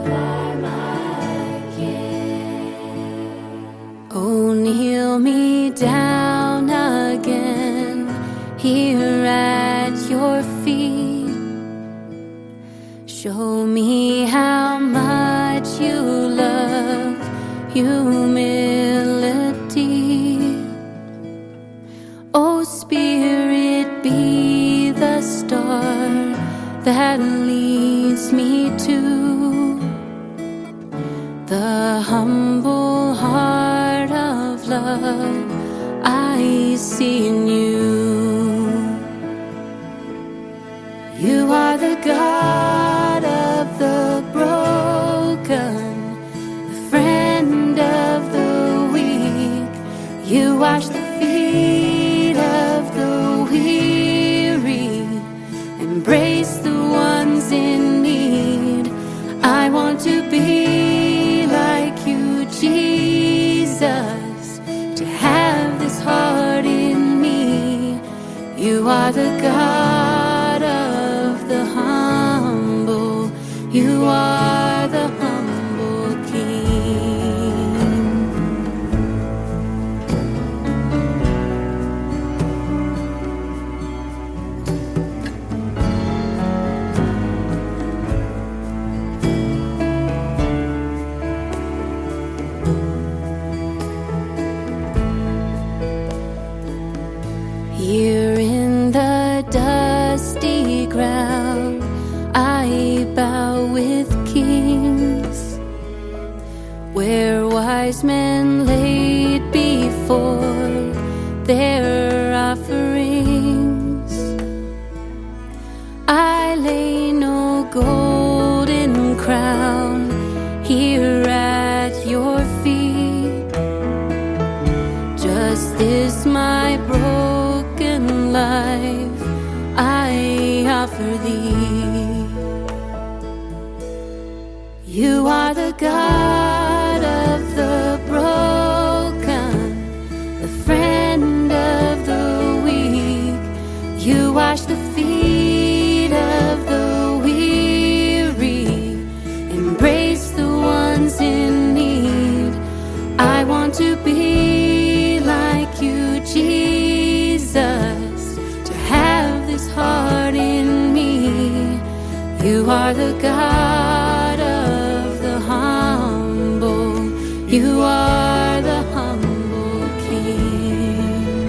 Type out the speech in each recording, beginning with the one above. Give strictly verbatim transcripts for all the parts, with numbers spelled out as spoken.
are my King. Oh, kneel me down again here at your feet. Show me how much you love humility. Oh, Spirit, be the star that leads me to the humble heart of love I see in you. You are the God of the broken, the friend of the weak. You wash the feet of the weary, embrace the ones in need. I want to be like you, Jesus, to have this heart in me. You are the God of the humble. You are the humble King. Here in the dusty ground, I bow with kings, where wise men laid before their offerings. I lay no golden crown here at your feet. Just this my broken life I offer thee. You are the God of the broken, the friend of the weak. You wash the feet of the weary, embrace the ones in need. I want to be like you, Jesus, to have this heart in me. You are the God of the humble. You are the humble King.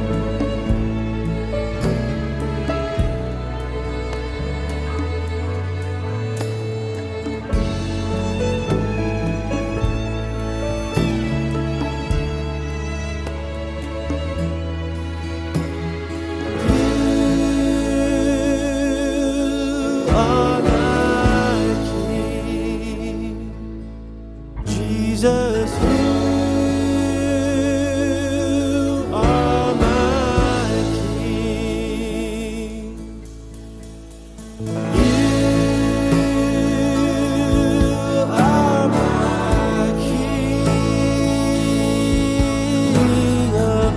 You are my King, Jesus. You are my King. You are my King.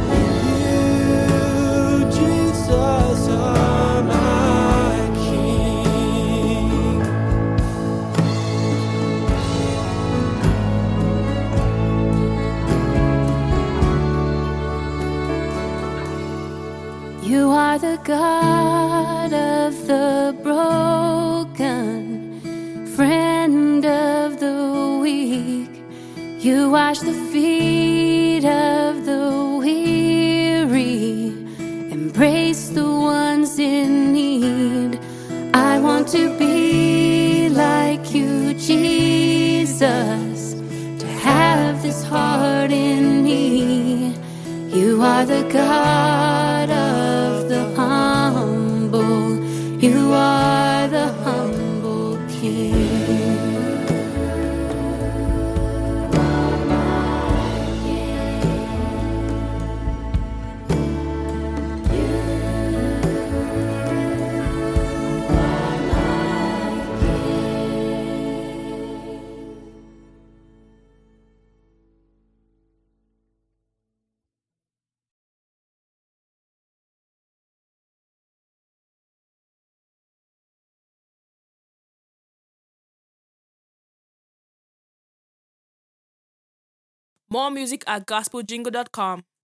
You, Jesus, are my King. You are the God of the broken, friend of the weak. You wash the feet of the weary, embrace the ones in need. I want to be like you, Jesus, to have this heart in me. You are the God of the humble. You are the humble King. More music at gospel jingle dot com.